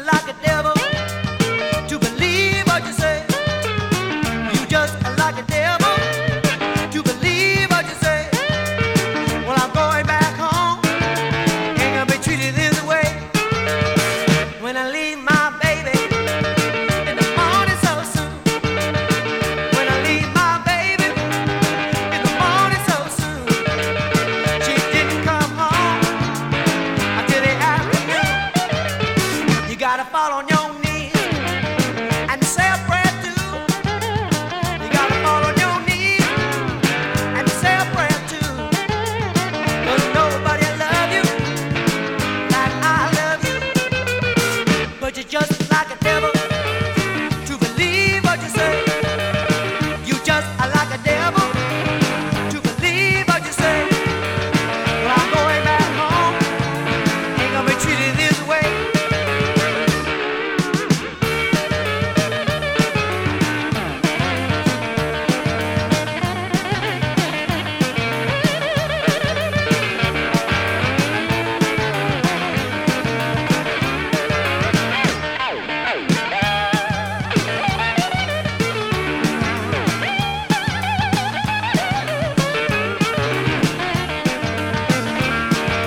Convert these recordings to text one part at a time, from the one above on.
like a devil to believe what you say. You just like a devil to believe what you say. Well, I'm going back home. Ain't gonna be treated this way. When I leave my baby in the morning so soon. When I leave my baby in the morning so soon. She didn't come home until the afternoon. You gotta fall on your knees and say a prayer too. You gotta fall on your knees and say a prayer too. 'Cause nobody love you like I love you. But you're just like a devil to believe what you say. You just are like a devil to believe what you say. Well, I'm going back home. Ain't gonna be treated this way.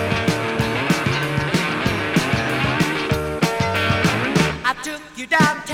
I took you downtown.